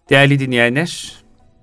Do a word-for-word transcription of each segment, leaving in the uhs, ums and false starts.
Değerli dinleyenler,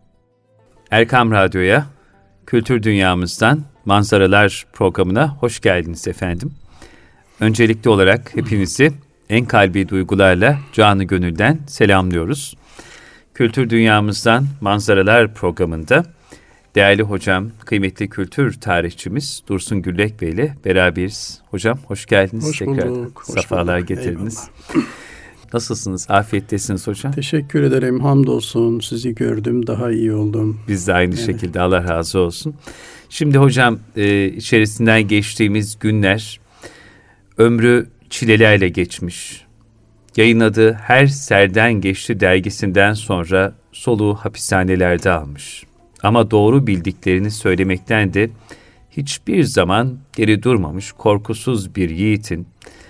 Erkam Radyo'ya, Kültür Dünyamızdan Manzaralar programına hoş geldiniz efendim. Öncelikli olarak hepinizi en kalbi duygularla canı gönülden selamlıyoruz. Kültür Dünyamızdan Manzaralar programında değerli hocam, kıymetli kültür tarihçimiz Dursun Güllek Bey ile beraberiz. Hocam hoş geldiniz. Hoş tekrar. bulduk. Hoş Safalar bulduk. getirdiniz. Eyvallah. Nasılsınız? Afiyettesiniz hocam. Teşekkür ederim. Hamdolsun. Sizi gördüm. Daha iyi oldum. Biz de aynı Evet. şekilde. Allah razı olsun. Şimdi hocam e, içerisinden geçtiğimiz günler ömrü çilelerle geçmiş. Yayınladığı Her Serden Geçti dergisinden sonra soluğu hapishanelerde almış. Ama doğru bildiklerini söylemekten de hiçbir zaman geri durmamış korkusuz bir yiğitin,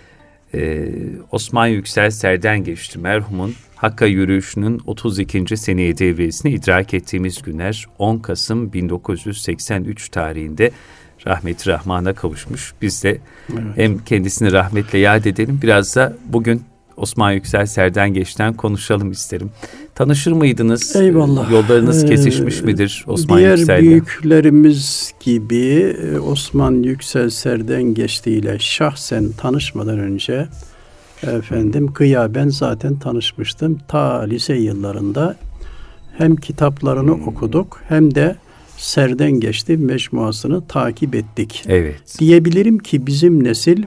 Ee, Osman Yüksel Serden Geçti merhumun Hakk'a yürüyüşünün otuz ikinci seneye devresini idrak ettiğimiz günler on Kasım bin dokuz yüz seksen üç tarihinde rahmeti rahmana kavuşmuş. Biz de evet. hem kendisini rahmetle yad edelim, biraz da bugün Osman Yüksel Serden Geçti'den konuşalım isterim. Tanışır mıydınız? Eyvallah. Yollarınız ee, kesişmiş midir Osman diğer Yüksel'le? Diğer büyüklerimiz gibi Osman Yüksel Serden Geçti ile şahsen tanışmadan önce efendim gıyaben zaten tanışmıştım. Ta lise yıllarında hem kitaplarını hmm. okuduk hem de Serden Geçti mecmuasını takip ettik. Evet. Diyebilirim ki bizim nesil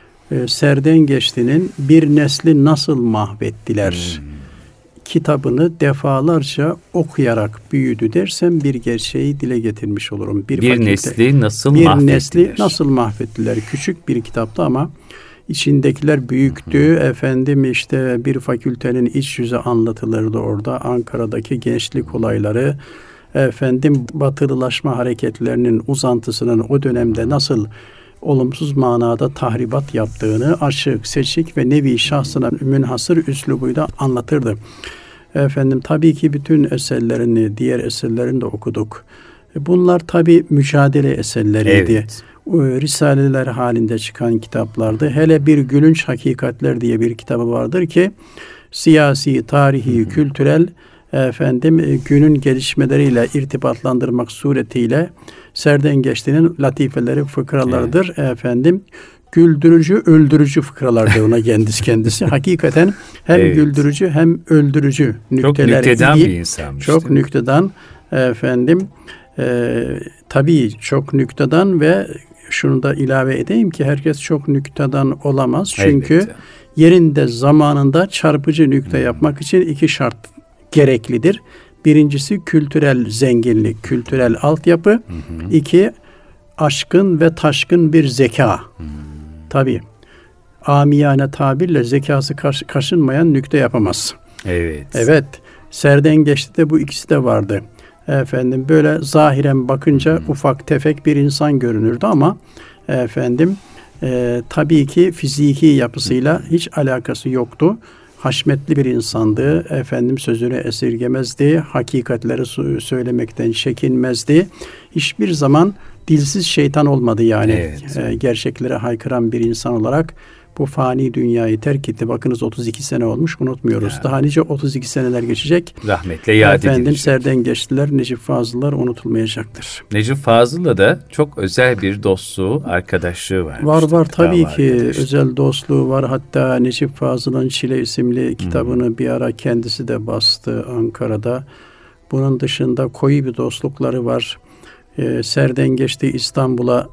Serden Geçti'nin bir nesli nasıl mahvettiler hmm. kitabını defalarca okuyarak büyüdü dersem bir gerçeği dile getirmiş olurum. Bir, bir fakülte, nesli nasıl bir mahvettiler? Bir nesli nasıl mahvettiler? Küçük bir kitaptı ama içindekiler büyüktü. Hı hı. Efendim işte bir fakültenin iç yüzü anlatılırdı orada. Ankara'daki gençlik olayları, efendim batılılaşma hareketlerinin uzantısının o dönemde nasıl olumsuz manada tahribat yaptığını açık, seçik ve nevi şahsına münhasır üslubuyla anlatırdı. Efendim tabii ki bütün eserlerini, diğer eserlerini de okuduk. Bunlar tabii mücadele eserleriydi. Evet. Risaleler halinde çıkan kitaplardı. Hele bir Gülünç Hakikatler diye bir kitabı vardır ki siyasi, tarihi, hı hı. kültürel efendim günün gelişmeleriyle irtibatlandırmak suretiyle Serden Geçti'nin latifeleri, fıkralarıdır. Evet. Efendim güldürücü, öldürücü fıkralardır ona kendisi kendisi. Hakikaten hem evet. güldürücü hem öldürücü nükteler. Çok nüktedan iyi, bir insanmış. Çok nüktedan efendim. E, tabii çok nüktedan ve şunu da ilave edeyim ki herkes çok nüktedan olamaz. Çünkü elbette. Yerinde zamanında çarpıcı nükte hmm. yapmak için iki şart gereklidir. Birincisi kültürel zenginlik, kültürel altyapı. Hı hı. İki, aşkın ve taşkın bir zeka. Hı. Tabii, amiyane tabirle zekası kaş, kaşınmayan nükte yapamaz. Evet. Evet. Serden Geçti de bu ikisi de vardı. Efendim böyle zahiren bakınca hı. ufak tefek bir insan görünürdü ama efendim e, tabii ki fiziki yapısıyla hı. hiç alakası yoktu. Haşmetli bir insandı. Efendim sözünü esirgemezdi. Hakikatleri söylemekten çekinmezdi. Hiçbir zaman dilsiz şeytan olmadı yani. Evet. E, gerçeklere haykıran bir insan olarak bu fani dünyayı terk etti. Bakınız otuz iki sene olmuş, unutmuyoruz. Ya. Daha nice otuz iki seneler geçecek. Rahmetle yad edilecek. Efendim Serden Geçtiler, Necip Fazıllar unutulmayacaktır. Necip Fazıl'la da çok özel bir dostluğu, arkadaşlığı var. Var var tabii ki özel dostluğu var. Hatta Necip Fazıl'ın Çile isimli kitabını hmm. bir ara kendisi de bastı Ankara'da. Bunun dışında koyu bir dostlukları var. Ee, Serden Geçti İstanbul'a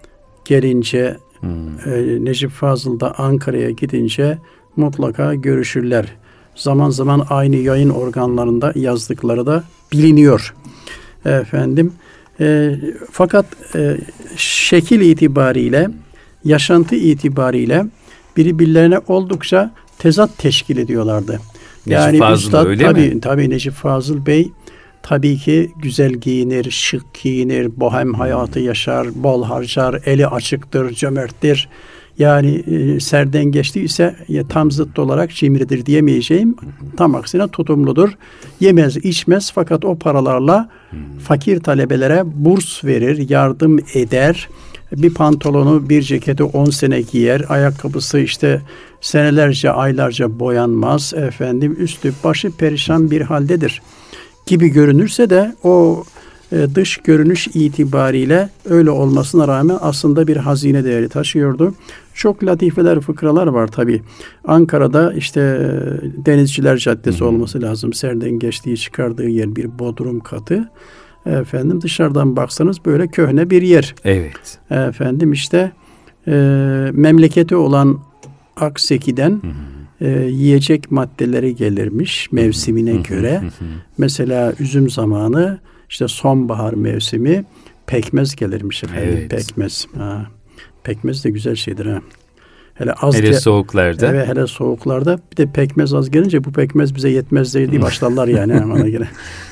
gelince Hmm. E, Necip Fazıl da Ankara'ya gidince mutlaka görüşürler. Zaman zaman aynı yayın organlarında yazdıkları da biliniyor. Efendim, e, fakat e, şekil itibariyle, yaşantı itibariyle birbirlerine oldukça tezat teşkil ediyorlardı. Necip yani Fazıl Üstad, öyle tabii, mi? Tabii Necip Fazıl Bey tabii ki güzel giyinir, şık giyinir, bohem hayatı yaşar, bol harcar, eli açıktır, cömerttir. Yani e, Serden Geçti ise ya, tam zıt olarak cimridir diyemeyeceğim. Tam aksine tutumludur. Yemez, içmez fakat o paralarla fakir talebelere burs verir, yardım eder. bir pantolonu, bir ceketi on sene giyer, ayakkabısı işte senelerce, aylarca boyanmaz, efendim üstü başı perişan bir haldedir gibi görünürse de o e, dış görünüş itibariyle öyle olmasına rağmen aslında bir hazine değeri taşıyordu. Çok latifeler, fıkralar var tabii. Ankara'da işte e, Denizciler Caddesi olması lazım. Serden geçtiği, çıkardığı yer bir bodrum katı. Efendim dışarıdan baksanız böyle köhne bir yer. Evet. Efendim işte e, memleketi olan Akseki'den hı hı. E, yiyecek maddeleri gelirmiş mevsimine hı hı. göre. Hı hı. Mesela üzüm zamanı, işte sonbahar mevsimi pekmez gelirmiş efendim. Evet. Pekmez. Ha. Pekmez de güzel şeydir ha. Hele az hele ge- soğuklarda. Evet, hele soğuklarda bir de pekmez az gelince bu pekmez bize yetmez diye başlarlar yani ona göre.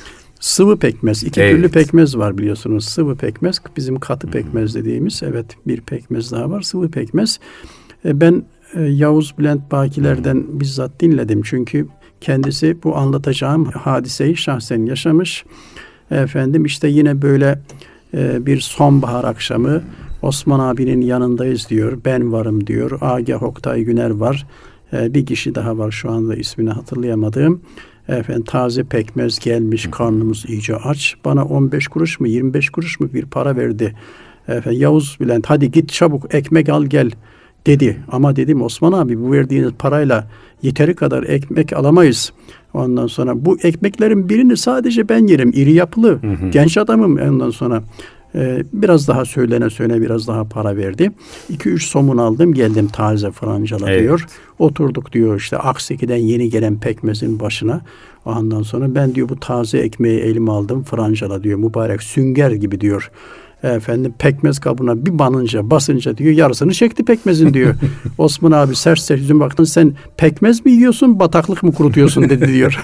Sıvı pekmez. İki evet. türlü pekmez var biliyorsunuz. Sıvı pekmez, bizim katı pekmez dediğimiz. Evet, bir pekmez daha var. Sıvı pekmez. E, ben e, Yavuz Bülent Bakiler'den hmm. bizzat dinledim. Çünkü kendisi bu anlatacağım hadiseyi şahsen yaşamış. Efendim işte yine böyle e, bir sonbahar akşamı Osman abinin yanındayız diyor. Ben varım diyor. Agah Oktay Güner var. E, bir kişi daha var, şu anda ismini hatırlayamadığım. Efendim taze pekmez gelmiş, karnımız iyice aç. Bana on beş kuruş mu yirmi beş kuruş mu bir para verdi. Efendim Yavuz Bülent hadi git çabuk ekmek al gel dedi. Ama dedim Osman abi bu verdiğiniz parayla yeteri kadar ekmek alamayız. Ondan sonra bu ekmeklerin birini sadece ben yerim. İri yapılı, hı hı. genç adamım. Ondan sonra e, biraz daha söylene söyle biraz daha para verdi. iki üç somun aldım geldim taze Francala evet. diyor. Oturduk diyor işte Akseki'den yeni gelen pekmezin başına. Ondan sonra ben diyor bu taze ekmeği elime aldım Francala diyor. Mübarek sünger gibi diyor. Efendim pekmez kabına bir banınca basınca diyor yarısını çekti pekmezin diyor. Osman abi sert sert yüzüme baktın, sen pekmez mi yiyorsun bataklık mı kurutuyorsun dedi diyor.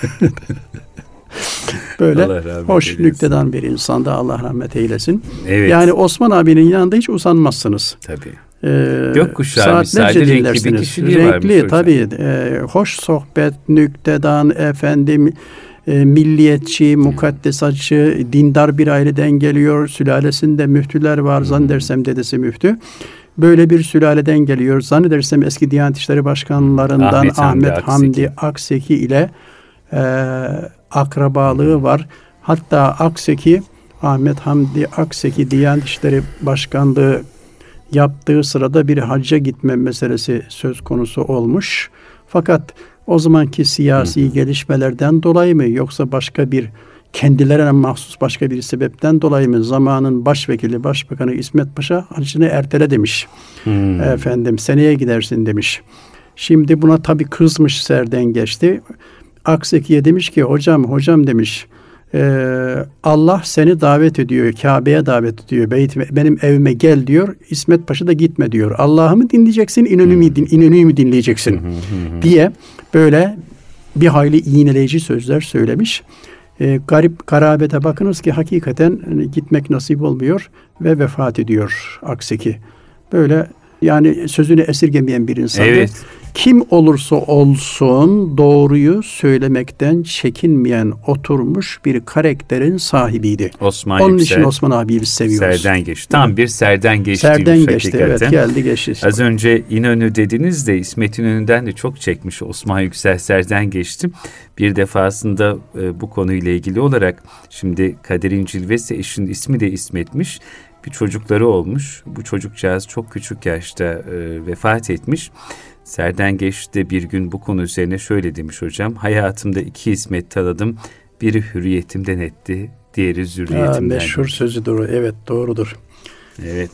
Böyle hoş nüktedan bir insanda Allah rahmet eylesin. Evet. Yani Osman abinin yanında hiç usanmazsınız. Tabii. Ee, Gökkuşağı misali renkli bir kişiliği varmış renkli tabii. E, hoş sohbet, nüktedan, efendim e, milliyetçi, mukaddesatçı, dindar bir aileden geliyor. Sülalesinde müftüler var. Hmm. Zannedersem dedesi müftü. Böyle bir sülaleden geliyor. Zannedersem eski Diyanet İşleri Başkanlarından Ahmet, Ahmet Hamdi, Hamdi Akseki. Akseki ile e, akrabalığı hmm. var. Hatta Akseki, Ahmet Hamdi Akseki Diyanet İşleri Başkanlığı yaptığı sırada bir hacca gitme meselesi söz konusu olmuş. Fakat o zamanki siyasi Hı. gelişmelerden dolayı mı yoksa başka bir kendilerine mahsus başka bir sebepten dolayı mı zamanın başvekili, başbakanı İsmet Paşa hacını ertele demiş. Hmm. Efendim seneye gidersin demiş. Şimdi buna tabii kızmış, serden geçti. Akseki'ye demiş ki hocam hocam demiş Ee, Allah seni davet ediyor, Kabe'ye davet ediyor, benim evime gel diyor, İsmet Paşa da gitme diyor. Allah'ı mı dinleyeceksin, İnönü'yü mü, din, İnönü'yü mü dinleyeceksin diye böyle bir hayli iğneleyici sözler söylemiş. Ee, garip garabete bakınız ki hakikaten gitmek nasip olmuyor ve vefat ediyor Akseki. Böyle yani sözünü esirgemeyen bir insandı. Evet. Kim olursa olsun doğruyu söylemekten çekinmeyen oturmuş bir karakterin sahibiydi. Osman Onun Yüksel, için Osman abiyi biz seviyoruz. Serden geçti. Tam evet. bir serden geçti. Serden geçti hakikaten. Evet geldi geçti. Az önce İnönü dediniz de İsmet İnönü'nden de çok çekmiş Osman Yüksel, serden geçti. Bir defasında e, bu konuyla ilgili olarak şimdi Kaderin Cilvesi eşinin ismi de İsmet'miş. Bir çocukları olmuş. Bu çocukcağız çok küçük yaşta e, vefat etmiş. Serden Geçti bir gün bu konu üzerine şöyle demiş hocam. Hayatımda iki İsmet tanıdım. Biri hürriyetimden etti, diğeri zürriyetimden. Ha, meşhur sözüdür. Evet doğrudur. Evet.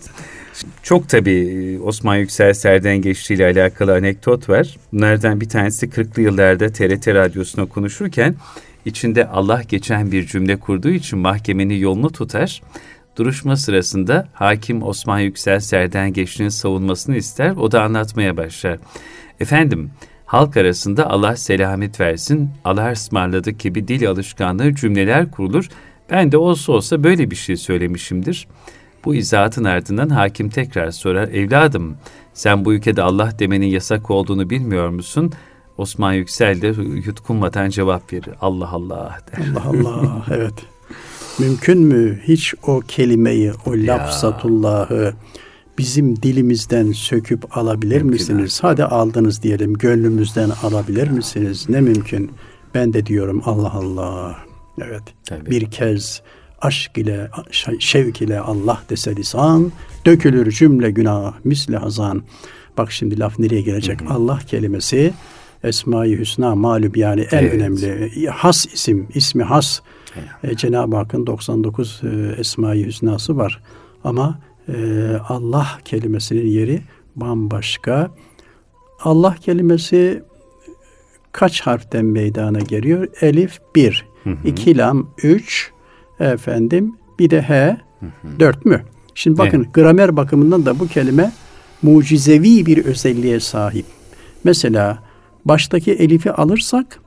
Çok tabii Osman Yüksel Serden Geçti ile alakalı anekdot var. Bunlardan bir tanesi kırklı yıllarda T R T Radyosu'na konuşurken içinde Allah geçen bir cümle kurduğu için mahkemenin yolunu tutar. Duruşma sırasında hakim Osman Yüksel Serden Geçti'nin savunmasını ister, o da anlatmaya başlar. Efendim, halk arasında Allah selamet versin, Allah'a ısmarladık gibi dil alışkanlığı cümleler kurulur. Ben de olsa olsa böyle bir şey söylemişimdir. Bu izahatın ardından hakim tekrar sorar, evladım sen bu ülkede Allah demenin yasak olduğunu bilmiyor musun? Osman Yüksel de yutkunmadan cevap verir, Allah Allah der. Allah Allah, evet. Mümkün mü hiç o kelimeyi, o lafzatullahı bizim dilimizden söküp alabilir mümkün misiniz? Abi. Hadi aldınız diyelim, gönlümüzden alabilir ya. misiniz? Ne mümkün? Ben de diyorum Allah Allah. Evet. Tabii. Bir kez aşk ile, şevk ile Allah dese lisan, dökülür cümle günah misli hazan. Bak şimdi laf nereye gelecek? Hı hı. Allah kelimesi Esma-i Hüsna malum, yani en evet. önemli. Has isim, ismi has. E, Cenab-ı Hakk'ın doksan dokuz e, Esma-i Hüsna'sı var. Ama e, Allah kelimesinin yeri bambaşka. Allah kelimesi kaç harften meydana geliyor? Elif bir, hı hı. iki lam üç, efendim bir de he hı hı. dört mü? Şimdi bakın evet. gramer bakımından da bu kelime mucizevi bir özelliğe sahip. Mesela baştaki elifi alırsak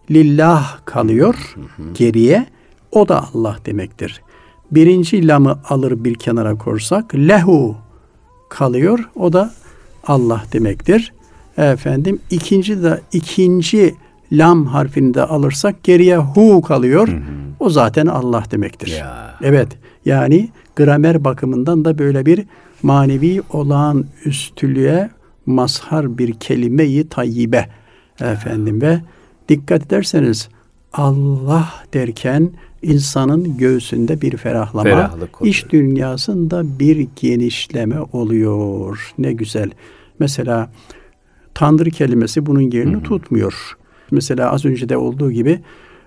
lillah kalıyor hı hı. geriye. O da Allah demektir. Birinci lamı alır bir kenara korsak lehu kalıyor. O da Allah demektir. Efendim ikinci de ikinci lam harfini de alırsak geriye hu kalıyor. Hı hı. O zaten Allah demektir. Ya. Evet. Yani gramer bakımından da böyle bir manevi olağanüstülüğe mazhar bir kelime-i tayyibe. Efendim ve dikkat ederseniz Allah derken insanın göğsünde bir ferahlama, iç dünyasında bir genişleme oluyor. Ne güzel. Mesela Tanrı kelimesi bunun yerini Hı-hı. tutmuyor. Mesela az önce de olduğu gibi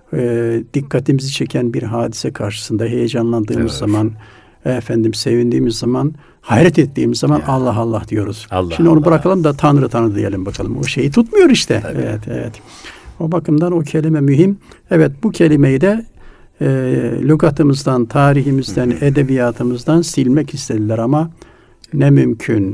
e, dikkatimizi çeken bir hadise karşısında heyecanlandığımız evet. zaman, efendim sevindiğimiz zaman, hayret ettiğimiz zaman ya. Allah Allah diyoruz. Allah Şimdi onu Allah. bırakalım da Tanrı Tanrı diyelim bakalım. O şeyi tutmuyor işte. Tabii. Evet, evet. O bakımdan o kelime mühim. Evet, bu kelimeyi de e, lügatımızdan, tarihimizden, Hı-hı. edebiyatımızdan silmek istediler ama ne mümkün.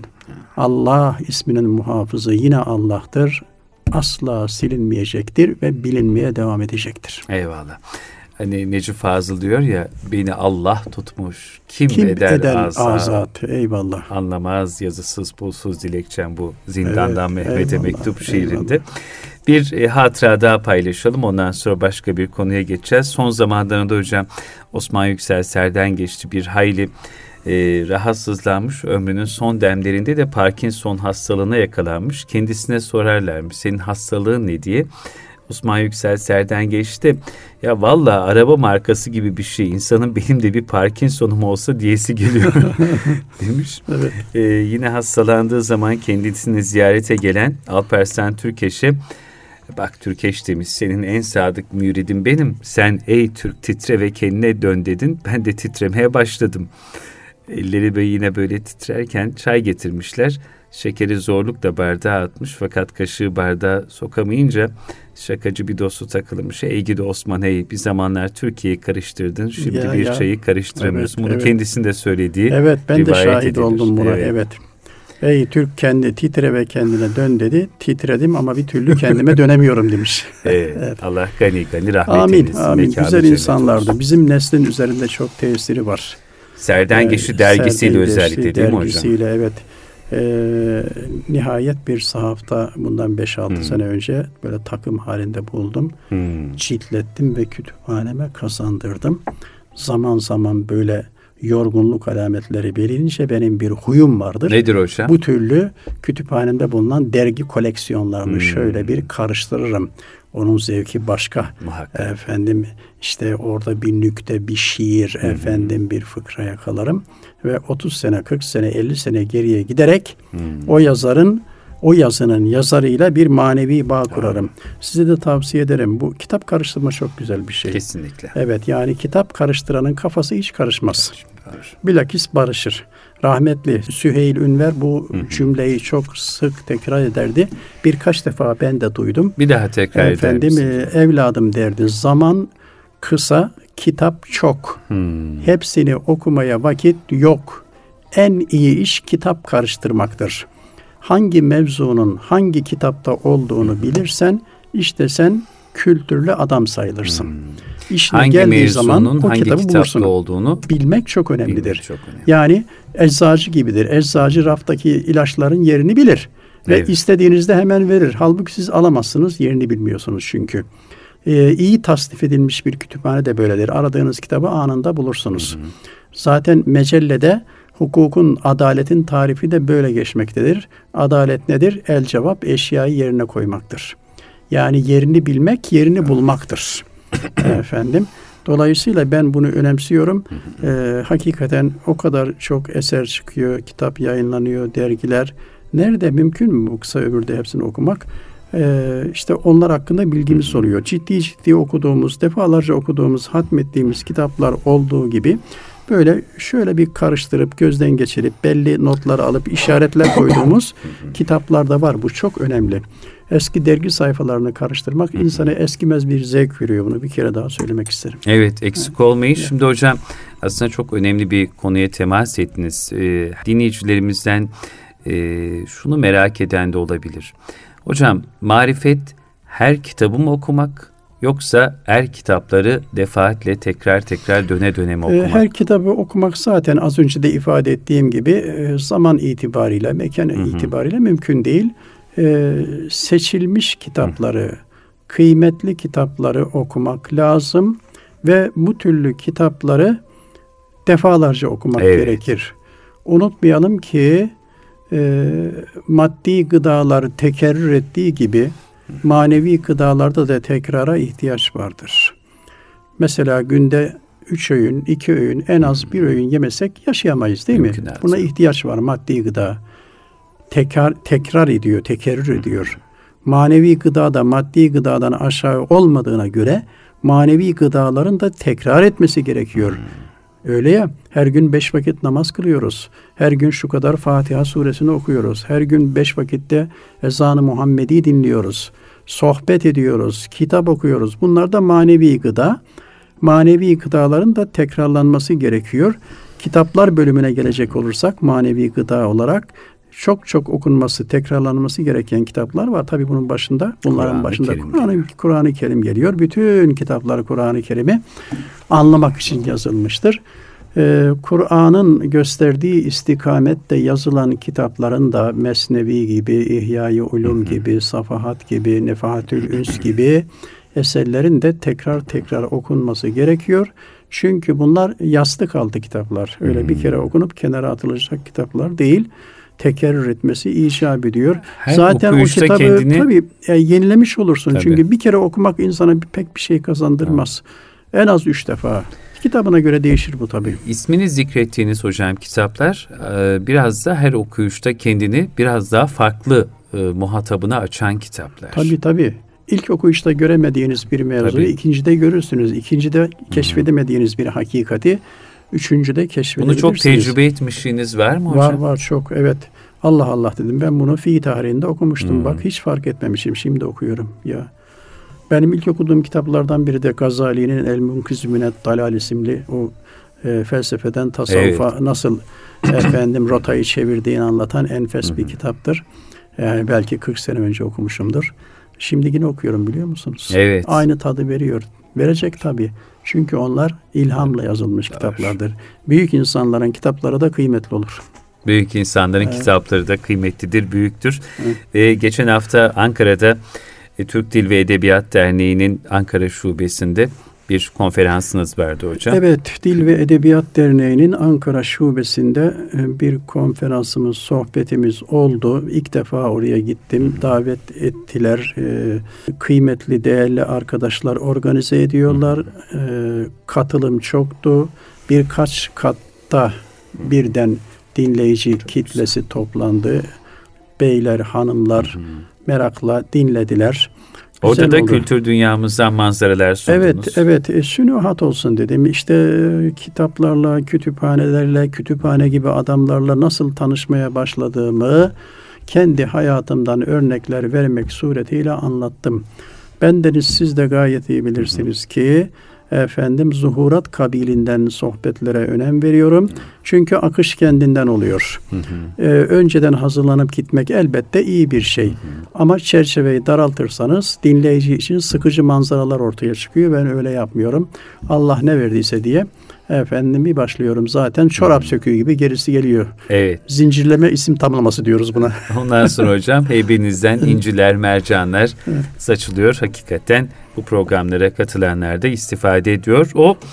Allah isminin muhafızı yine Allah'tır. Asla silinmeyecektir ve bilinmeye devam edecektir. Eyvallah. Hani Necip Fazıl diyor ya, beni Allah tutmuş. Kim, Kim eder, eder azat, azat. Eyvallah. Anlamaz yazısız pulsuz dilekçem bu zindandan evet, Mehmet'e mektup şiirinde. Eyvallah. Bir e, hatıra daha paylaşalım. Ondan sonra başka bir konuya geçeceğiz. Son zamanlarında hocam Osman Yüksel Serden geçti. Bir hayli e, rahatsızlanmış. Ömrünün son demlerinde de Parkinson hastalığına yakalanmış. Kendisine sorarlarmış, senin hastalığın ne diye. Osman Yüksel Serden geçti. Ya vallahi araba markası gibi bir şey. İnsanın benim de bir Parkinson'um olsa diyesi geliyor demiş. Evet. Ee, yine hastalandığı zaman kendisini ziyarete gelen Alparslan Türkeş'e, bak Türkeş demiş, senin en sadık müridin benim. Sen ey Türk titre ve kendine dön dedin. Ben de titremeye başladım. Elleri böyle yine böyle titrerken çay getirmişler. Şekeri zorlukla bardağa atmış fakat kaşığı bardağa sokamayınca şakacı bir dostu takılmış. Ey gidi Osman hey, bir zamanlar Türkiye'yi karıştırdın. Şimdi ya, bir ya. çayı karıştıramıyorsun. Evet, Bunu evet. kendisinde söylediği Evet ben de şahit edilir. oldum buna. Evet. evet. Ey Türk kendi titre ve kendine dön dedi. Titredim ama bir türlü kendime dönemiyorum demiş. Evet. evet. Allah gani gani rahmet amin, eylesin. Amin. Güzel insanlardı. Bizim neslin üzerinde çok tesiri var. Serden Geçi ee, dergisiyle Serden özellikle Geçi değil mi hocam? Dergisiyle evet. Ee, nihayet bir sahafta bundan beş altı hmm. sene önce böyle takım halinde buldum. Hmm. Ciltlettim ve kütüphaneme kazandırdım. Zaman zaman böyle yorgunluk alametleri belirlince benim bir huyum vardır. Nedir hocam? Bu türlü kütüphanemde bulunan dergi koleksiyonlarını hmm. şöyle bir karıştırırım. Onun zevki başka. Muhakkak. Efendim işte orada bir nükte, bir şiir, hmm. efendim bir fıkra yakalarım. Ve otuz sene, kırk sene, elli sene geriye giderek hmm. o yazarın, o yazının yazarıyla bir manevi bağ kurarım. Size de tavsiye ederim. Bu kitap karıştırma çok güzel bir şey. Kesinlikle. Evet, yani kitap karıştıranın kafası hiç karışmaz. Bilakis barışır. Rahmetli Süheyl Ünver bu hı hı. cümleyi çok sık tekrar ederdi. Birkaç defa ben de duydum. Bir daha tekrar Efendim, eder e, evladım derdi. Zaman kısa, kitap çok. Hmm. Hepsini okumaya vakit yok. En iyi iş kitap karıştırmaktır. Hangi mevzunun hangi kitapta olduğunu bilirsen işte sen kültürlü adam sayılırsın. Hmm. İşine hangi geldiği zaman o hangi kitabı bulursun. Olduğunu bilmek çok önemlidir. Bilmek çok önemli. Yani eczacı gibidir. Eczacı raftaki ilaçların yerini bilir. Evet. Ve istediğinizde hemen verir. Halbuki siz alamazsınız. Yerini bilmiyorsunuz çünkü. Ee, iyi tasnif edilmiş bir kütüphane de böyledir. Aradığınız kitabı anında bulursunuz. Hı hı. Zaten mecellede Hukukun, adaletin tarifi de böyle geçmektedir. Adalet nedir? El cevap, eşyayı yerine koymaktır. Yani yerini bilmek, yerini bulmaktır. Efendim. Dolayısıyla ben bunu önemsiyorum. Ee, hakikaten o kadar çok eser çıkıyor, kitap yayınlanıyor, dergiler. Nerede mümkün mü bu kısa ömürde hepsini okumak? Ee, işte onlar hakkında bilgimiz oluyor. Ciddi ciddi okuduğumuz, defalarca okuduğumuz, hatmettiğimiz kitaplar olduğu gibi böyle şöyle bir karıştırıp, gözden geçirip, belli notlar alıp, işaretler koyduğumuz kitaplar da var. Bu çok önemli. Eski dergi sayfalarını karıştırmak insana eskimez bir zevk veriyor. Bunu bir kere daha söylemek isterim. Evet, eksik olmayın. Şimdi hocam aslında çok önemli bir konuya temas ettiniz. Ee, dinleyicilerimizden e, şunu merak eden de olabilir. Hocam, marifet her kitabı mı okumak, yoksa her kitapları defaatle tekrar tekrar döne döne mi okumak? Her kitabı okumak zaten az önce de ifade ettiğim gibi zaman itibariyle, mekan Hı-hı. itibariyle mümkün değil. Ee, seçilmiş kitapları, Hı. kıymetli kitapları okumak lazım ve bu türlü kitapları defalarca okumak evet. gerekir. Unutmayalım ki e, maddi gıdalar tekerrür ettiği gibi manevi gıdalarda da tekrara ihtiyaç vardır. Mesela günde üç öğün, iki öğün, en az bir öğün yemesek yaşayamayız değil Mümkün mi? Buna zaten. ihtiyaç var, maddi gıda. Tekrar, tekrar ediyor, tekerrür ediyor. Manevi gıda da maddi gıdadan aşağı olmadığına göre manevi gıdaların da tekrar etmesi gerekiyor. Öyle ya, her gün beş vakit namaz kılıyoruz. Her gün şu kadar Fatiha suresini okuyoruz. Her gün beş vakitte ezan-ı Muhammedi dinliyoruz. Sohbet ediyoruz, kitap okuyoruz. Bunlar da manevi gıda. Manevi gıdaların da tekrarlanması gerekiyor. Kitaplar bölümüne gelecek olursak manevi gıda olarak çok çok okunması, tekrarlanması gereken kitaplar var. Tabii bunun başında, bunların Kur'an-ı başında Kur'an-ı Kur'an-ı Kerim geliyor. Bütün kitaplar Kur'an-ı Kerim'i anlamak için yazılmıştır. Ee, Kur'an'ın gösterdiği istikamette yazılan kitapların da Mesnevi gibi, İhya-i Ulum gibi, Safahat gibi, Nefahatül Üns gibi eserlerin de tekrar tekrar okunması gerekiyor. Çünkü bunlar yastık altı kitaplar. Öyle hmm. bir kere okunup kenara atılacak kitaplar değil. Tekerrür etmesi icap ediyor. Her Zaten o kitabı kendini... tabii yani yenilemiş olursun. Tabii. Çünkü bir kere okumak insana pek bir şey kazandırmaz. Ha. En az üç defa. Kitabına göre değişir bu tabii. İsmini zikrettiğiniz hocam kitaplar biraz da her okuyuşta kendini biraz daha farklı muhatabına açan kitaplar. Tabii tabii. İlk okuyuşta göremediğiniz bir mevzuyu tabii. ikincide görürsünüz. İkincide keşfedemediğiniz bir hakikati üçüncüde keşfedebilirsiniz. Bunu çok tecrübe etmişliğiniz var mı hocam? Var var çok evet. Allah Allah dedim. Ben bunu fi tarihinde okumuştum. Hmm. Bak hiç fark etmemişim. Şimdi okuyorum ya. Benim ilk okuduğum kitaplardan biri de Gazali'nin El-Munkizü Minet Dalal isimli o e, felsefeden tasavvufa evet. nasıl efendim rotayı çevirdiğini anlatan enfes bir kitaptır. Yani belki kırk sene önce okumuşumdur. Şimdi yine okuyorum biliyor musunuz? Evet. Aynı tadı veriyor. Verecek tabii. Çünkü onlar ilhamla yazılmış evet. kitaplardır. Büyük insanların kitapları da kıymetli olur. Büyük insanların evet. kitapları da kıymetlidir, büyüktür. Evet. Ee, geçen hafta Ankara'da e, Türk Dil ve Edebiyat Derneği'nin Ankara Şubesi'nde bir konferansınız vardı hocam. Evet, Dil ve Edebiyat Derneği'nin Ankara Şubesi'nde bir konferansımız, sohbetimiz oldu. İlk defa oraya gittim. Davet ettiler. Ee, kıymetli, değerli arkadaşlar organize ediyorlar. Ee, katılım çoktu. Birkaç katta birden dinleyici kitlesi toplandı. Beyler, hanımlar merakla dinlediler. Orada Güzel da oldu. Kültür dünyamızdan manzaralar sundunuz. Evet, evet. E, sünuhat olsun dedim. İşte e, kitaplarla, kütüphanelerle, kütüphane gibi adamlarla nasıl tanışmaya başladığımı kendi hayatımdan örnekler vermek suretiyle anlattım. Bendeniz siz de gayet iyi bilirsiniz hı hı. ki efendim zuhurat kabilinden sohbetlere önem veriyorum. Çünkü akış kendinden oluyor. Hı hı. Ee, önceden hazırlanıp gitmek elbette iyi bir şey. Hı hı. Ama çerçeveyi daraltırsanız dinleyici için sıkıcı manzaralar ortaya çıkıyor. Ben öyle yapmıyorum. Allah ne verdiyse diye efendim bir başlıyorum zaten çorap hı hı. söküğü gibi gerisi geliyor. Evet. Zincirleme isim tamlaması diyoruz buna. Ondan sonra hocam heybenizden inciler, mercanlar saçılıyor. Hakikaten bu programlara katılanlar da istifade ediyor. O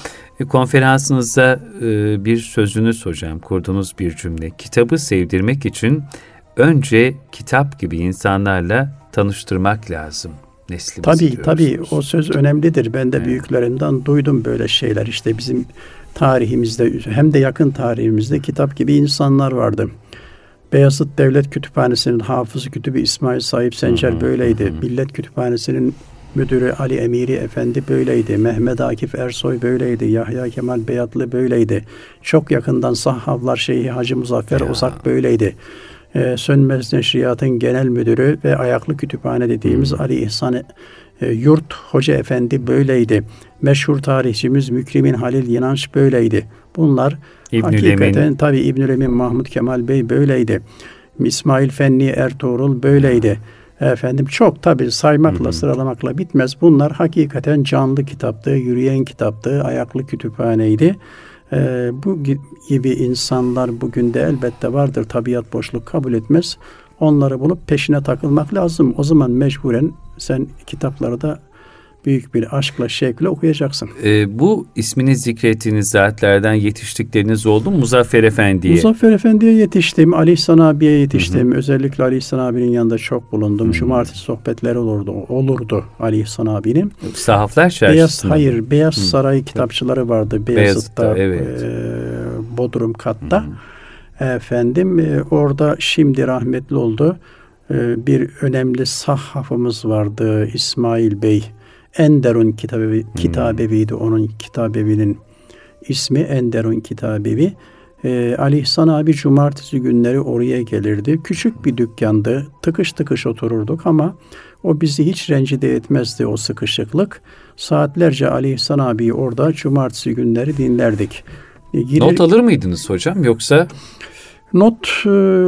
Bir konferansınızda e, bir sözünüz hocam, kurduğunuz bir cümle. Kitabı sevdirmek için önce kitap gibi insanlarla tanıştırmak lazım neslimizi. Tabii tabii o söz önemlidir. Ben de evet. büyüklerimden duydum böyle şeyler. İşte bizim tarihimizde hem de yakın tarihimizde kitap gibi insanlar vardı. Beyazıt Devlet Kütüphanesi'nin hafızı kütübü İsmail Sahip Sencer hı hı, böyleydi. Hı. Millet Kütüphanesi'nin müdürü Ali Emiri Efendi böyleydi. Mehmet Akif Ersoy böyleydi. Yahya Kemal Beyatlı böyleydi. Çok yakından Sahhavlar Şeyhi Hacı Muzaffer ya. Ozak böyleydi. Ee, Sönmez Neşriyat'ın genel müdürü ve ayaklı kütüphane dediğimiz hmm. Ali İhsan e, Yurt Hoca Efendi böyleydi. Meşhur tarihçimiz Mükrimin Halil Yinanç böyleydi. Bunlar İbnül hakikaten tabi İbnül Emin Mahmud Kemal Bey böyleydi. İsmail Fenni Ertuğrul böyleydi. Efendim çok tabi saymakla hmm. sıralamakla bitmez. Bunlar hakikaten canlı kitaptı, yürüyen kitaptı, ayaklı kütüphaneydi. Ee, bu gibi insanlar bugün de elbette vardır. Tabiat boşluk kabul etmez. Onları bulup peşine takılmak lazım. O zaman mecburen sen kitapları da büyük bir aşkla, şevkle okuyacaksın. Ee, bu ismini zikrettiğiniz zatlardan yetiştikleriniz oldu mu? Muzaffer Efendi'ye. Muzaffer Efendi'ye yetiştim. Ali İhsan abiye yetiştim. Hı hı. Özellikle Ali İhsan abinin yanında çok bulundum. Hı hı. Cumartesi sohbetleri olurdu. Olurdu Ali İhsan abinin. Sahaflar Çarşısı'nda. Beyaz, hayır. Beyaz hı. Saray kitapçıları vardı. Beyazıt'ta, evet. e, Bodrum katta. Hı. Efendim e, orada şimdi rahmetli oldu. E, bir önemli sahhafımız vardı. İsmail Bey. Enderun Kitabevi, hmm. Kitabevi'ydi onun kitabevinin ismi Enderun Kitabevi. Ee, Ali İhsan abi cumartesi günleri oraya gelirdi. Küçük bir dükkandı. Tıkış tıkış otururduk ama o bizi hiç rencide etmezdi o sıkışıklık. Saatlerce Ali İhsan abiyi orada cumartesi günleri dinlerdik. Ee, girer... Not alır mıydınız hocam yoksa? Not e,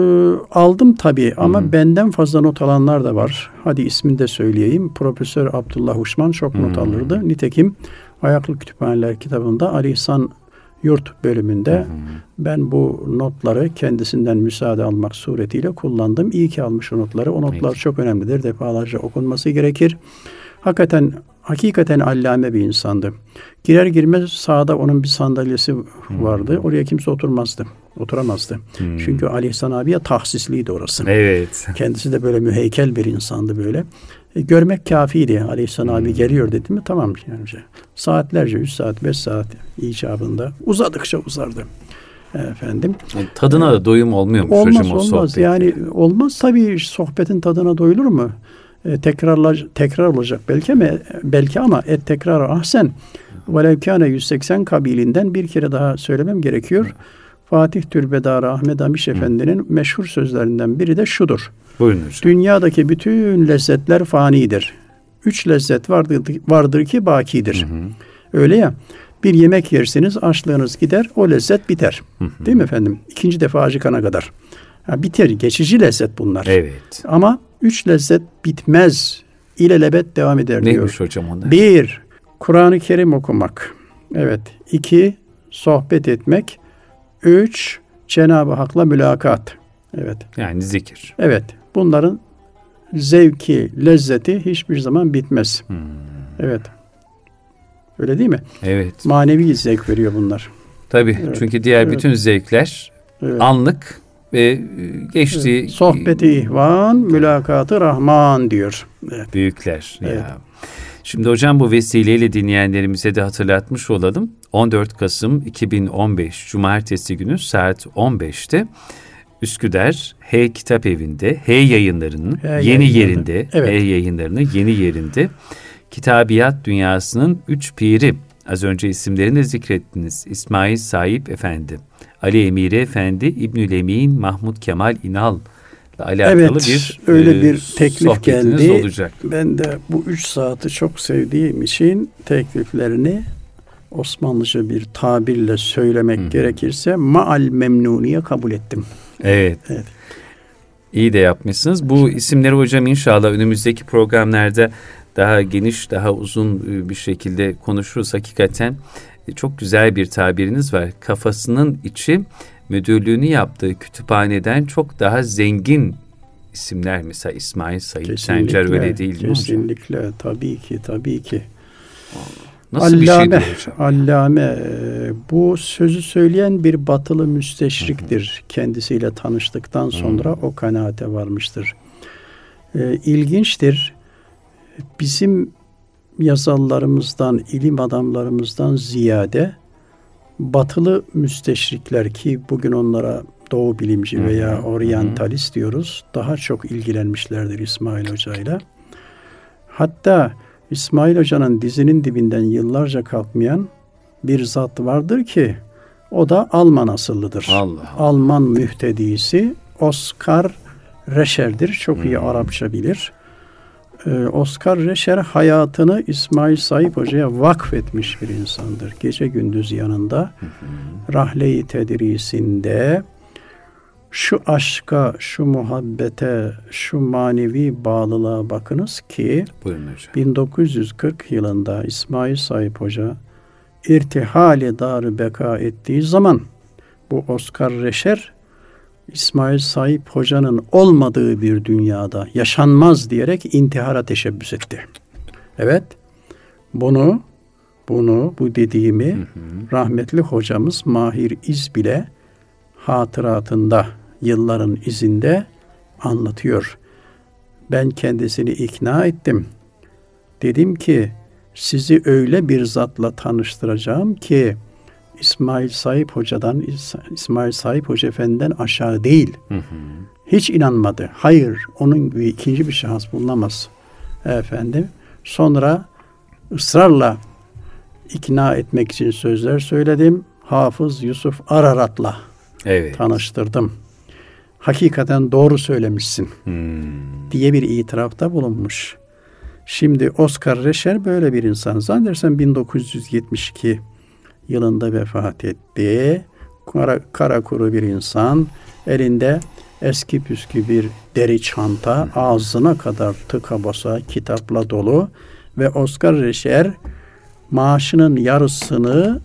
aldım tabii ama hmm. benden fazla not alanlar da var. Hadi ismini de söyleyeyim. Profesör Abdullah Uşman çok hmm. not alırdı. Nitekim Ayaklı Kütüphaneler kitabında Ali İhsan Yurt bölümünde hmm. ben bu notları kendisinden müsaade almak suretiyle kullandım. İyi ki almış o notları. O notlar evet. çok önemlidir. Defalarca okunması gerekir. Hakikaten Hakikaten allame bir insandı. Girer girmez sağda onun bir sandalyesi vardı. Hmm. Oraya kimse oturmazdı. Oturamazdı. Hmm. Çünkü Ali İhsan abiye tahsisliydi orası. Evet. Kendisi de böyle müheykel bir insandı böyle. E, görmek kafiydi. Ali İhsan hmm. abi geliyor dedi mi tamam. Yani saatlerce, üç saat, beş saat icabında uzadıkça uzardı. Efendim. Tadına da doyum olmuyor mu olmaz, hocam o olmaz. sohbet? Yani olmaz tabii sohbetin tadına doyulur mu? Tekrarla, tekrar olacak belki ama, belki ama et tekrar ahsen velev kâne yüz seksen kabilinden bir kere daha söylemem gerekiyor. Fatih Türbedarı Ahmet Amiş Efendi'nin meşhur sözlerinden biri de şudur. Buyurun hocam. Dünyadaki bütün lezzetler fanidir. Üç lezzet vardır, vardır ki bakidir. Hı hı. Öyle ya, bir yemek yersiniz, açlığınız gider, o lezzet biter. Hı hı. Değil mi efendim? İkinci defa acıkana kadar. Ha, biter, geçici lezzet bunlar. Evet. Ama üç lezzet bitmez. İlelebet devam eder diyor. Neymiş hocam onlar? Bir, Kur'an-ı Kerim okumak. Evet. İki, sohbet etmek. Üç, Cenab-ı Hak'la mülakat. Evet. Yani zikir. Evet. Bunların zevki, lezzeti hiçbir zaman bitmez. Hmm. Evet. Öyle değil mi? Evet. Manevi zevk veriyor bunlar. Tabii. Evet. Çünkü diğer evet. bütün zevkler evet. anlık ve geçtiği... Evet. Sohbeti ihvan, mülakatı rahman diyor. Evet. Büyükler. Evet. Ya. Şimdi hocam bu vesileyle dinleyenlerimize de hatırlatmış olalım. on dört Kasım iki bin on beş Cumartesi günü saat on beşte Üsküdar H Kitap Evi'nde, H Yayınları'nın H yeni yayınlarında. yerinde, evet. H Yayınları'nın yeni yerinde kitabiyat dünyasının üç piri, az önce isimlerini de zikrettiniz. İsmail Sahip Efendi, Ali Emiri Efendi, İbnül Emin Mahmud Kemal İnal alakalı evet, bir öyle bir teklif geldi. Olacak. Ben de bu üç saati çok sevdiğim için tekliflerini Osmanlıca bir tabirle söylemek Hı-hı. gerekirse maal memnuniye kabul ettim. Evet. Evet. İyi de yapmışsınız. Bu isimleri hocam inşallah önümüzdeki programlarda daha geniş, daha uzun bir şekilde konuşuruz. Hakikaten çok güzel bir tabiriniz var. Kafasının içi müdürlüğünü yaptığı kütüphaneden çok daha zengin isimler. Mesela İsmail Sahip Sencer öyle değil mi hocam? Kesinlikle. Tabii ki, tabii ki. Nasıl allame, bir şeydir hocam? Allame, bu sözü söyleyen bir batılı müsteşriktir. Hı hı. Kendisiyle tanıştıktan sonra hı. o kanaate varmıştır. E, ilginçtir. Bizim yazarlarımızdan, ilim adamlarımızdan ziyade batılı müsteşrikler, ki bugün onlara Doğu bilimci veya oryantalist diyoruz, daha çok ilgilenmişlerdir İsmail Hoca'yla. Hatta İsmail Hoca'nın dizinin dibinden yıllarca kalkmayan bir zat vardır ki o da Alman asıllıdır. Allah Allah. Alman mühtedisi Oskar Rescher'dir. Çok hmm. iyi Arapça bilir. Ee, Oskar Rescher hayatını İsmail Saip Hoca'ya vakfetmiş bir insandır. Gece gündüz yanında, hmm. rahle-i tedrisinde şu aşka, şu muhabbete, şu manevi bağlılığa bakınız ki bin dokuz yüz kırk yılında İsmail Saip Hoca irtihali dar-ı beka ettiği zaman bu Oskar Rescher İsmail Saip Hoca'nın olmadığı bir dünyada yaşanmaz diyerek intihara teşebbüs etti. Evet, bunu bunu bu dediğimi hı hı. rahmetli hocamız Mahir İz bile hatıratında, yılların izinde anlatıyor. Ben kendisini ikna ettim. Dedim ki sizi öyle bir zatla tanıştıracağım ki İsmail Saip Hoca'dan, İsmail Saip Hoca Efendi'den aşağı değil. Hı hı. Hiç inanmadı. Hayır, onun gibi ikinci bir şahıs bulunamaz. Efendim, sonra ısrarla ikna etmek için sözler söyledim. Hafız Yusuf Ararat'la evet. tanıştırdım. Hakikaten doğru söylemişsin hmm. diye bir itirafta bulunmuş. Şimdi Oskar Rescher böyle bir insan. Zannedersem bin dokuz yüz yetmiş iki yılında vefat etti. Kara, kara kuru bir insan. Elinde eski püskü bir deri çanta. Hmm. Ağzına kadar tıka basa kitapla dolu. Ve Oskar Rescher maaşının yarısını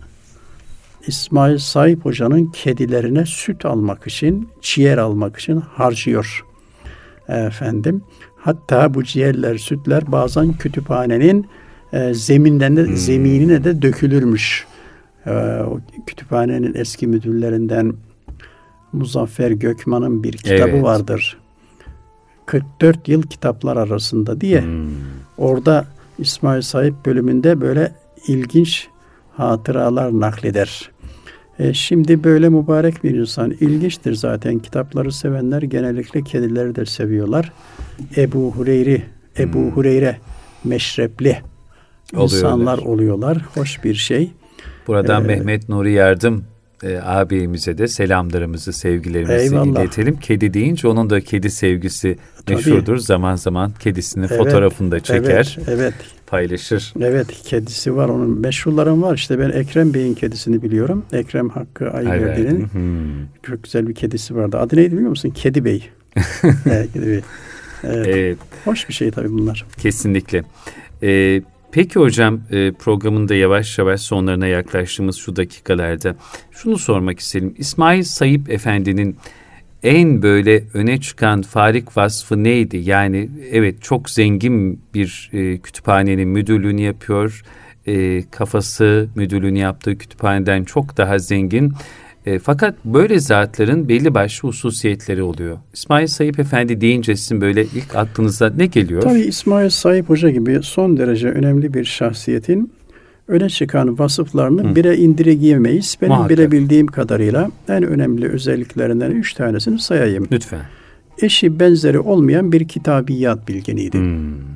İsmail Saip Hoca'nın kedilerine süt almak için, ciğer almak için harcıyor. Efendim, hatta bu ciğerler, sütler bazen kütüphanenin e, zeminden de, hmm. zeminine de dökülürmüş. E, o kütüphanenin eski müdürlerinden Muzaffer Gökman'ın bir kitabı evet. vardır. kırk dört yıl kitaplar arasında diye. Hmm. Orada İsmail Saip bölümünde böyle ilginç hatıralar nakleder. E şimdi böyle mübarek bir insan. İlginçtir zaten. Kitapları sevenler genellikle kedileri de seviyorlar. Ebu Hureyre, Ebu hmm. Hureyre meşrepli oluyorlar. insanlar oluyorlar. Hoş bir şey. Buradan ee, Mehmet Nuri Yardım e, ağabeyimize de selamlarımızı, sevgilerimizi eyvallah. iletelim. Kedi deyince onun da kedi sevgisi tabii. meşhurdur. Zaman zaman kedisinin evet, fotoğrafını da çeker. Evet, evet. Paylaşır. Evet, kedisi var onun. Meşhurlarım var. İşte ben Ekrem Bey'in kedisini biliyorum. Ekrem Hakkı Ayverdi'nin hmm. çok güzel bir kedisi vardı. Adı neydi biliyor musun? Kedi Bey. evet, Kedi Bey. Evet. evet. Hoş bir şey tabii bunlar. Kesinlikle. Ee, peki hocam e, programın da yavaş yavaş sonlarına yaklaştığımız şu dakikalarda şunu sormak istedim. İsmail Saip Efendi'nin en böyle öne çıkan farik vasfı neydi? Yani evet çok zengin bir e, kütüphanenin müdürlüğünü yapıyor. E, kafası müdürlüğünü yaptığı kütüphaneden çok daha zengin. E, fakat böyle zatların belli başlı hususiyetleri oluyor. İsmail Saip Efendi deyince sizin böyle ilk aklınıza ne geliyor? Tabii İsmail Saip Hoca gibi son derece önemli bir şahsiyetin öne çıkan vasıflarını Hı. bire indirgeyemeyiz. Benim Muhakkak. bilebildiğim kadarıyla en önemli özelliklerinden üç tanesini sayayım. Lütfen. Eşi benzeri olmayan bir kitabiyat bilginiydi. Hmm.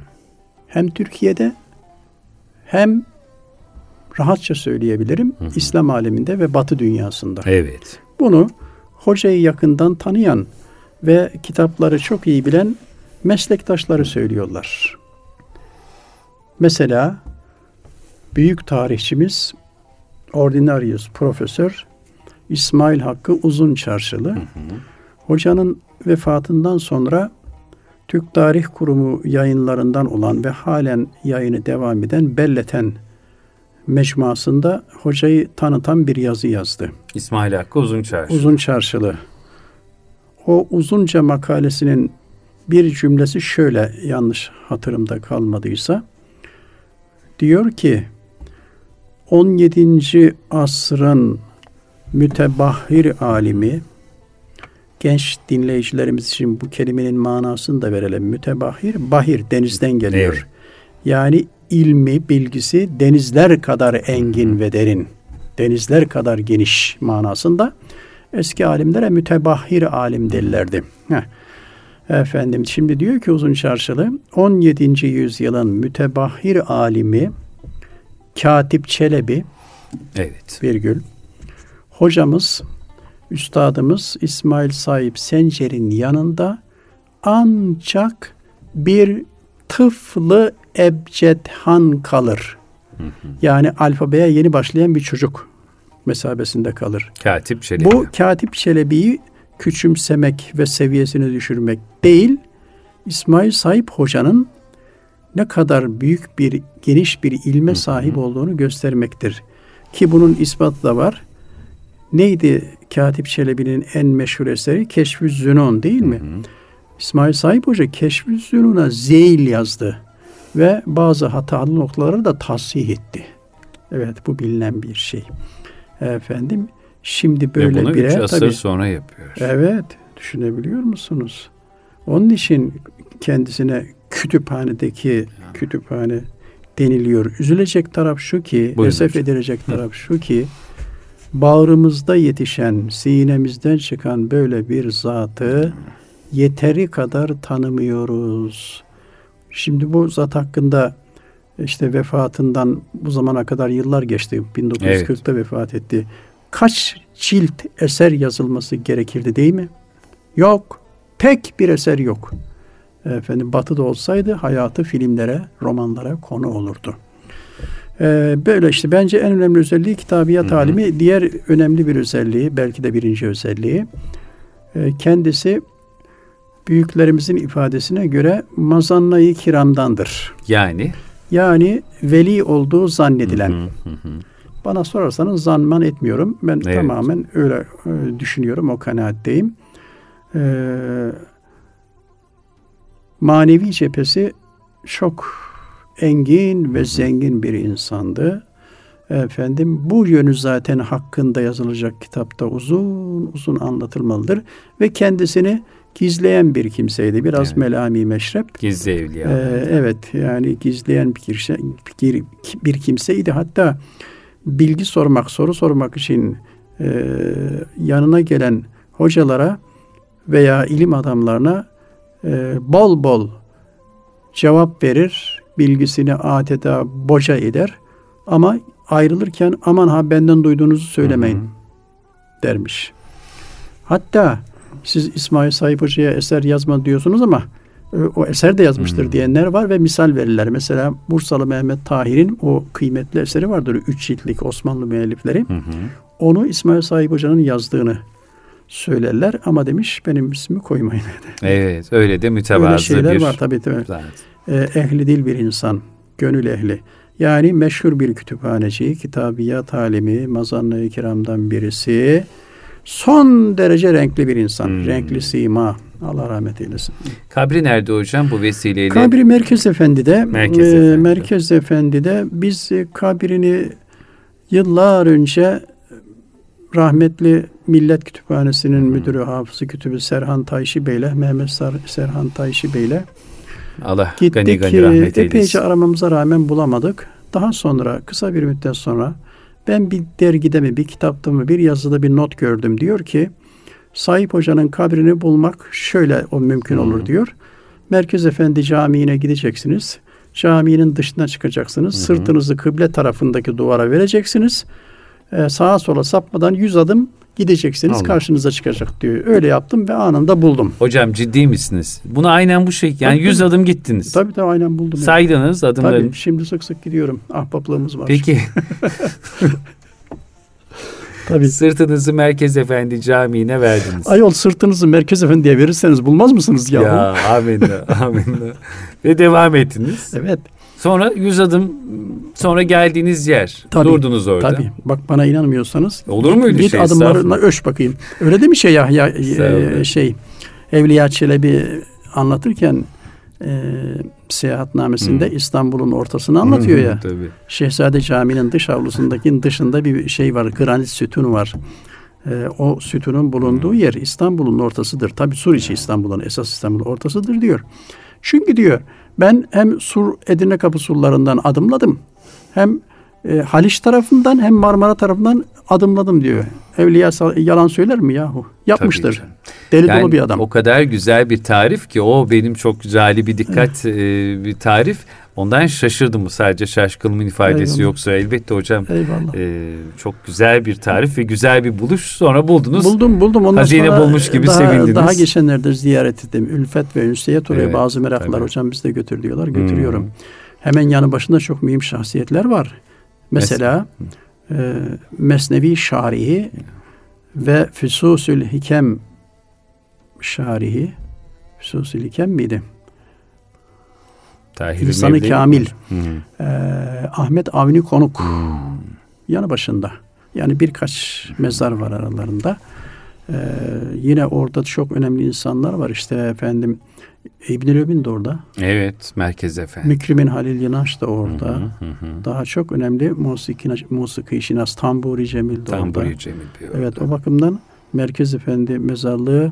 Hem Türkiye'de hem rahatça söyleyebilirim hı hı. İslam aleminde ve Batı dünyasında. Evet. Bunu hocayı yakından tanıyan ve kitapları çok iyi bilen meslektaşları söylüyorlar. Mesela büyük tarihçimiz Ordinarius Profesör İsmail Hakkı Uzunçarşılı. Hı hı. Hocanın vefatından sonra Türk Tarih Kurumu yayınlarından olan ve halen yayını devam eden Belleten mecmuasında hocayı tanıtan bir yazı yazdı. İsmail Hakkı Uzunçarşılı. Uzunçarşılı. O uzunca makalesinin bir cümlesi şöyle, yanlış hatırımda kalmadıysa, diyor ki on yedinci asrın mütebahhir alimi, genç dinleyicilerimiz için bu kelimenin manasını da verelim. Mütebahhir, bahir denizden geliyor. Evet. Yani ilmi, bilgisi denizler kadar engin ve derin, denizler kadar geniş manasında. Eski alimlere mütebahhir alim derlerdi. Heh. Efendim şimdi diyor ki Uzun Çarşılı, on yedinci yüzyılın mütebahhir alimi Katip Çelebi, evet, virgül, hocamız, üstadımız İsmail Saip Sencer'in yanında ancak bir tıflı ebcedhan kalır. Hı hı. Yani alfabeye yeni başlayan bir çocuk mesabesinde kalır. Katip Çelebi. Bu Katip Çelebi'yi küçümsemek ve seviyesini düşürmek değil, İsmail Saip Hoca'nın ne kadar büyük bir, geniş bir ilme sahip olduğunu göstermektir. Ki bunun ispatı da var. Neydi Katip Çelebi'nin en meşhur eseri? Keşf-ü Zünun değil mi? Hı hı. İsmail Saip Hoca Keşf-ü Zünun'a zeyl yazdı ve bazı hatalı noktaları da tasih etti. Evet, bu bilinen bir şey. Efendim, şimdi böyle ve bunu bire üç asır tabii, sonra yapıyor. Evet, düşünebiliyor musunuz? Onun için kendisine kütüphanedeki yani. kütüphane deniliyor. Üzülecek taraf şu ki, Buyurun esef hocam. edilecek taraf şu ki, bağrımızda yetişen, sinemizden çıkan böyle bir zatı yeteri kadar tanımıyoruz. Şimdi bu zat hakkında işte vefatından bu zamana kadar yıllar geçti. bin dokuz yüz kırkta evet. vefat etti. Kaç cilt eser yazılması gerekirdi değil mi? Yok. Tek bir eser yok. Efendim Batı'da olsaydı hayatı filmlere, romanlara konu olurdu. Ee, böyle işte bence en önemli özelliği kitabiyat Hı-hı. alimi. Diğer önemli bir özelliği, belki de birinci özelliği, e, kendisi büyüklerimizin ifadesine göre mazanna-i kiramdandır. Yani? Yani veli olduğu zannedilen. Hı hı hı. Bana sorarsanız zanman etmiyorum. Ben evet. tamamen öyle e, düşünüyorum, o kanaatteyim. Ee, manevi cephesi çok engin ve zengin bir insandı. Efendim bu yönü zaten hakkında yazılacak kitapta uzun uzun anlatılmalıdır ve kendisini gizleyen bir kimseydi. Biraz evet. melami meşrep. Gizli evliya. Ee, evet yani gizleyen bir, kimse, bir, bir kimseydi. Hatta bilgi sormak, soru sormak için e, yanına gelen hocalara veya ilim adamlarına e, bol bol cevap verir, bilgisini adeta boca eder ama ayrılırken aman ha benden duyduğunuzu söylemeyin, hı hı. dermiş. Hatta siz İsmail Saip Hoca'ya eser yazma diyorsunuz ama o eser de yazmıştır hı. diyenler var ve misal verirler. Mesela Bursalı Mehmet Tahir'in o kıymetli eseri vardır. Üç ciltlik Osmanlı müellifleri. Hı hı. Onu İsmail Saip Hoca'nın yazdığını söylerler ama demiş benim ismimi koymayın. Evet, öyle de mütevazı öyle şeyler bir var tabii tabii. Ee, ehli dil bir insan, gönül ehli. Yani meşhur bir kütüphaneci, kitabiyat alimi, mazanna-i kiramdan birisi. Son derece renkli bir insan. Hmm. Renkli sima. Allah rahmet eylesin. Kabri nerede hocam bu vesileyle? Kabri Merkez Efendi'de. Merkez, e, Efendi. Merkez Efendi'de. Biz e, kabrini yıllar önce rahmetli Millet Kütüphanesi'nin hmm. müdürü, hafızı kütübü Serhan Tayşi Bey'le, Mehmet Sar- Serhan Tayşi Bey'le Allah gittik. Gani gani rahmet eylesin. Epeyce aramamıza rağmen bulamadık. Daha sonra kısa bir müddet sonra ben bir dergide mi, bir kitapta mı, bir yazıda bir not gördüm. Diyor ki Saip Hoca'nın kabrini bulmak şöyle o mümkün olur hmm. diyor. Merkez Efendi Camii'ne gideceksiniz. Caminin dışına çıkacaksınız. Hmm. Sırtınızı kıble tarafındaki duvara vereceksiniz. Ee, sağa sola sapmadan yüz adım gideceksiniz. Allah. Karşınıza çıkacak diyor. Öyle yaptım ve anında buldum. Hocam ciddi misiniz? Bunu aynen bu şey. Yani yüz adım gittiniz. Tabii tabii aynen buldum. Saydınız yani. adımları. Tabii şimdi sık sık gidiyorum. Ahbaplığımız var. Peki. Tabii. Sırtınızı Merkez Efendi Camii'ne verdiniz. Ayol sırtınızı Merkez Efendi'ye verirseniz bulmaz mısınız ya? Ya amenna amenna. Ve devam ettiniz. Evet. Sonra yüz adım sonra geldiğiniz yer. Tabii, durdunuz orada. Tabii. Bak bana inanmıyorsanız. Olur mu öyle git şey? Git adımlarına ölç bakayım. Öyle değil mi şey ya, ya e, şey Evliya Çelebi anlatırken e, seyahatnamesinde hmm. İstanbul'un ortasını anlatıyor ya. Tabii. Şehzade Camii'nin dış avlusundaki dışında bir şey var. Granit sütun var. Ee, o sütunun bulunduğu hmm. yer İstanbul'un ortasıdır. Tabii Suriçi İstanbul'un, esas İstanbul'un ortasıdır diyor. Çünkü diyor ben hem Sur Edirne Kapı surlarından adımladım. Hem e, Haliç tarafından hem Marmara tarafından adımladım diyor. Evliya yalan söyler mi yahu? Yapmıştır. Deli yani dolu bir adam. O kadar güzel bir tarif ki o benim çok cali bir dikkat evet. e, bir tarif. Ondan şaşırdım, bu sadece şaşkınlığımın ifadesi Eyvallah. Yoksa elbette hocam e, çok güzel bir tarif ve güzel bir buluş, sonra buldunuz. Buldum buldum. Ondan hazine sonra bulmuş gibi daha, sevindiniz. Daha geçenlerde ziyaret ettim. Ülfet ve ünsiyet oraya evet, bazı meraklılar tabii. hocam biz de götür diyorlar. Götürüyorum. Hmm. Hemen yanı başında çok mühim şahsiyetler var. Mesela Mes- e, Mesnevi Şarihi ve Füsusül Hikem Şarihi. Füsusül Hikem miydi? İnsanı Kamil. Ee, Ahmet Avni Konuk. Hmm. Yanı başında. Yani birkaç mezar var aralarında. Ee, yine orada çok önemli insanlar var. İşte efendim İbn-i Löbin de orada. Evet, merkez efendim. Mükrimin Halil Yınaş da orada. Hı hı hı. Daha çok önemli musiki, musiki şinas Tamburi Cemil de orada. Tamburi Cemil bir orada. Evet, o bakımdan Merkez Efendi mezarlığı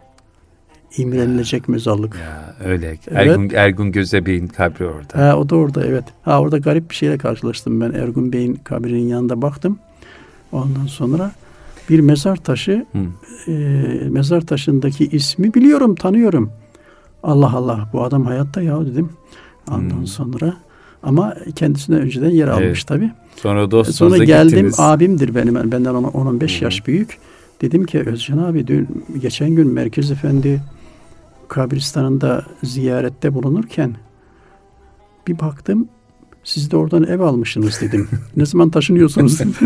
İmrenilecek mezarlık. Ya öyle. Ergun, evet. Ergun Gözebey'in kabri orada. Ha, o da orada evet. Ha, orada garip bir şeyle karşılaştım ben. Ergun Bey'in kabrinin yanında baktım. Ondan sonra bir mezar taşı e, mezar taşındaki ismi biliyorum, tanıyorum. Allah Allah, bu adam hayatta ya dedim. Ondan hmm. sonra ama kendisine önceden yer almış evet. tabii. Sonra dost Sonra geldim gittiniz. Abimdir benim. Benden on on beş hmm. yaş büyük. Dedim ki Özcan abi dün geçen gün Merkez Efendi kabristanında ziyarette bulunurken bir baktım siz de oradan ev almışsınız dedim. Ne zaman taşınıyorsunuz dedi.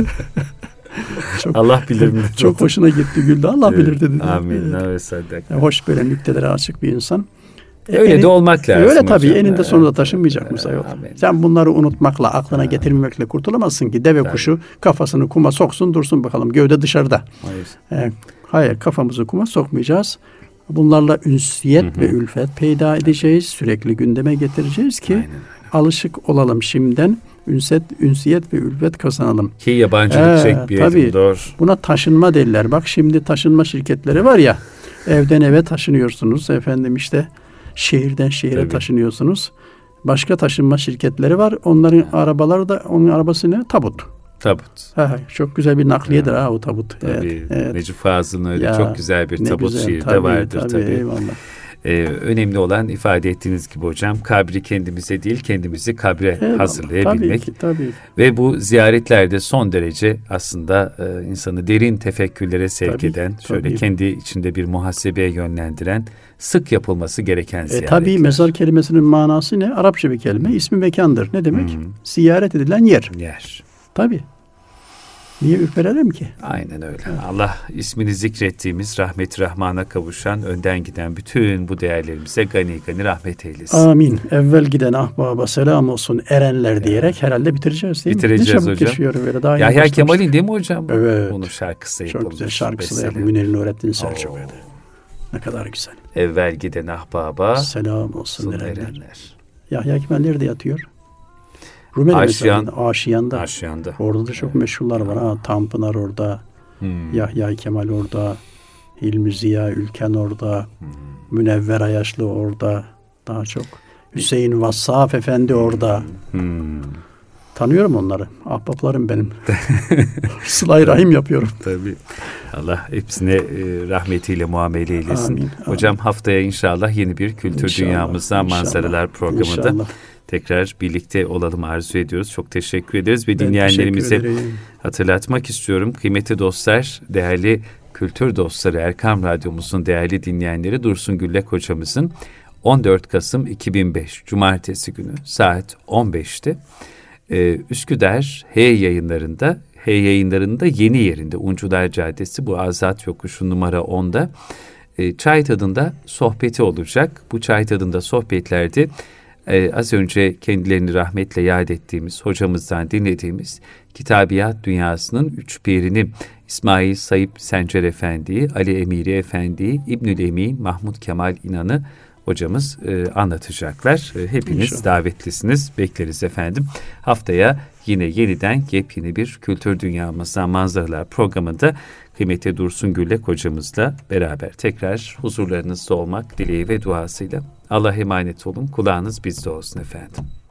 çok, Allah bilir mi? Çok hoşuna gitti, güldü. Allah evet, bilir dedi. Amin. Evet. Yani hoş böyle nüktelere açık bir insan. Öyle Enin, de olmak lazım. Öyle tabii. Hocam. Eninde sonunda taşınmayacak mı sayıyor? Sen bunları unutmakla, aklına getirmemekle kurtulamazsın ki. Deve tabii. kuşu kafasını kuma soksun dursun bakalım. Gövde dışarıda. Hayır. Ee, hayır, kafamızı kuma sokmayacağız. Bunlarla ünsiyet hı hı. ve ülfet peyda edeceğiz. Sürekli gündeme getireceğiz ki aynen, aynen. alışık olalım şimdiden. Ünset, ünsiyet ve ülfet kazanalım. Ki yabancılık ee, çekmeyelim. Doğru. Buna taşınma derler. Bak şimdi taşınma şirketleri var ya. Evden eve taşınıyorsunuz. Efendim işte şehirden şehire tabii. taşınıyorsunuz. Başka taşınma şirketleri var. Onların ha. arabaları da, onun arabası ne? Tabut. Tabut. Ha, çok güzel bir nakliyedir ha o tabut. Tabii. Evet, evet. Necip Fazıl'ın öyle ya, çok güzel bir tabut güzel, şiiri de vardır tabii. tabii. Eyvallah. Ee, önemli olan ifade ettiğiniz gibi hocam, kabri kendimize değil kendimizi kabre eyvallah. hazırlayabilmek. Tabii ki, tabii. Ve bu ziyaretlerde son derece aslında e, insanı derin tefekkürlere sevk tabii, eden, şöyle tabii. kendi içinde bir muhasebeye yönlendiren, sık yapılması gereken ziyaretler. E, tabii mezar kelimesinin manası ne? Arapça bir kelime. İsmi mekandır. Ne demek? Hmm. Ziyaret edilen yer. Yer. Tabii. Niye ürperelim ki? Aynen öyle. Evet. Allah ismini zikrettiğimiz, rahmet-i rahmana kavuşan, önden giden bütün bu değerlerimize gani gani rahmet eylesin. Amin. Evvel giden ahbaba selam olsun erenler evet. diyerek herhalde bitireceğiz değil bitireceğiz mi? Bitireceğiz hocam. Böyle. Daha Yahya Kemal'in değil mi hocam? Evet. Onun şarkısı yapılmış. Çok güzel şarkısı da yapılmış. Münir Nurettin Selçuk. Ne kadar güzel. Evvel giden ahbaba selam olsun erenler. erenler. Yahya Kemal nerede yatıyor? Rumeli Aşiyan, Aşiyan'da. Aşiyan'da. Orada da çok evet. meşhurlar var. Ha, Tanpınar orada. Hmm. Yahya Kemal orada. Hilmi Ziya Ülken orada. Hmm. Münevver Ayaşlı orada. Daha çok. Hüseyin Vassaf Efendi orada. Hmm. Tanıyorum onları. Ahbaplarım benim. Sıla-i Rahim yapıyorum. Tabii. Allah hepsine rahmetiyle muamele eylesin. Amin, hocam amin. Haftaya inşallah yeni bir kültür inşallah, dünyamızda inşallah, manzaralar programında inşallah. tekrar birlikte olalım arzu ediyoruz. Çok teşekkür ederiz ve ben dinleyenlerimize hatırlatmak istiyorum. Kıymetli dostlar, değerli kültür dostları, Erkam Radyomuzun değerli dinleyenleri, Dursun Güllek hocamızın on dört Kasım iki bin beş Cumartesi günü saat on beşte Ee, Üsküdar H yayınlarında H yayınlarında yeni yerinde Uncular Caddesi, bu Azat Yokuşu numara onda e, çay tadında sohbeti olacak. Bu çay tadında sohbetlerde e, az önce kendilerini rahmetle yad ettiğimiz hocamızdan dinlediğimiz kitabiyat dünyasının üç pirini İsmail Sayıp Sencer Efendi'yi, Ali Emiri Efendi'yi, İbnül Emin, Mahmud Kemal İnan'ı hocamız e, anlatacaklar. E, hepiniz İnşallah. davetlisiniz. Bekleriz efendim. Haftaya yine yeniden yepyeni bir Kültür Dünyamızdan Manzaralar programında kıymetli Dursun Güllek hocamızla beraber tekrar huzurlarınızda olmak dileği ve duasıyla. Allah'a emanet olun. Kulağınız bizde olsun efendim.